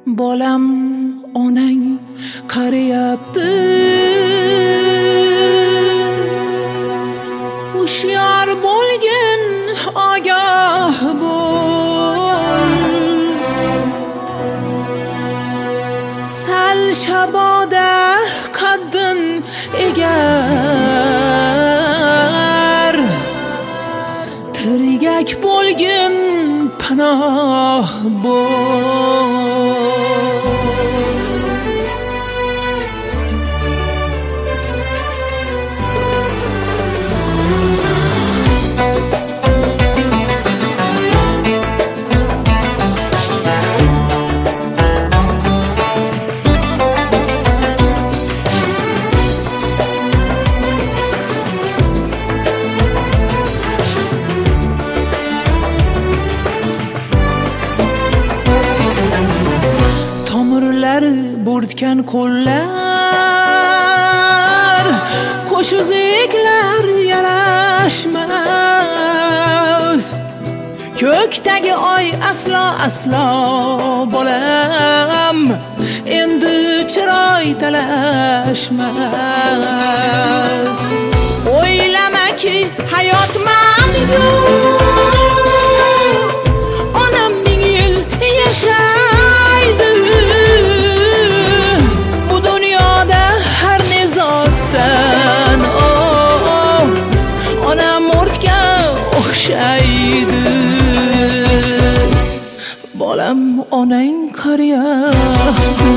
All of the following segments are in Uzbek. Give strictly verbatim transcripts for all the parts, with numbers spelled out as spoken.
bolam onang qarayapti, hushyor bo'lgin, ogoh bo'l. Sal shaboda qaddin egar, tirgak bo'lgin, panoh bo'l. Bo'rtgan qo'llar, qo'shuziklar yarashmas. Ko'kdagi oy aslo aslo bolam, endi chiroy talashmas. O'ylamaki hayot mangu, onam ming yil yashaydi. Onam o'rtga o'xshaydi, bolam onang qarayapti.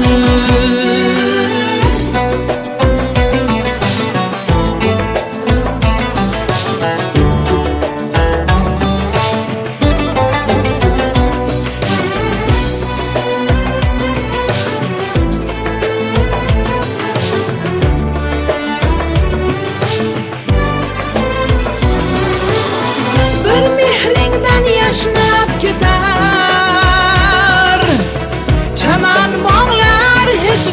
Yashnab ketar chaman bog'lar, hech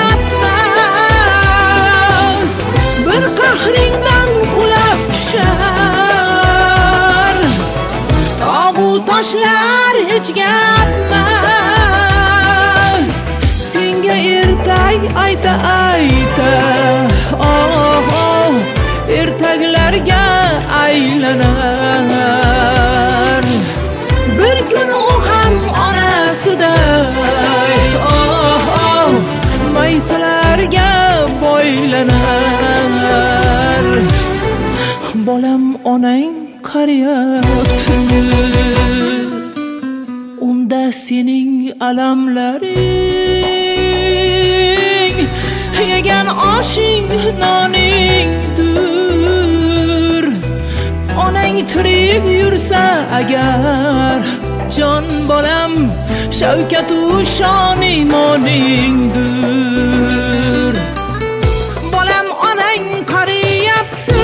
gapmas. Bir qahringdan qulab tushar tog'u toshlar, hech gapmas. Senga ertak ayta ayta, oh, oh, ertaklarga aylanar. Bir kun u ham onasiday, oh, oh, maysalarga boylanar. Bolam onang qarayapti, unda sening alamlaring, yegan oshing noningdir. Onang tirik yursa agar, jon bolam, shavkatu shon imoningdir. Bolam onang qarayapti,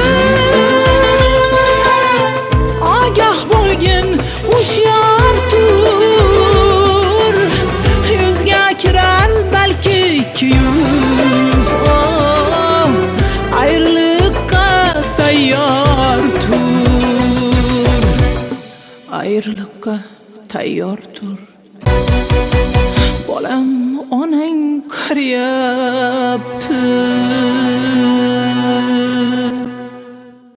ogoh bo'lgin, hushyor tur. Yuzga kirar balki ikki yuz, oh, ayriliqqa tayyor tur. Ayriliqqa tayyor tur, bolam onang qarayapti.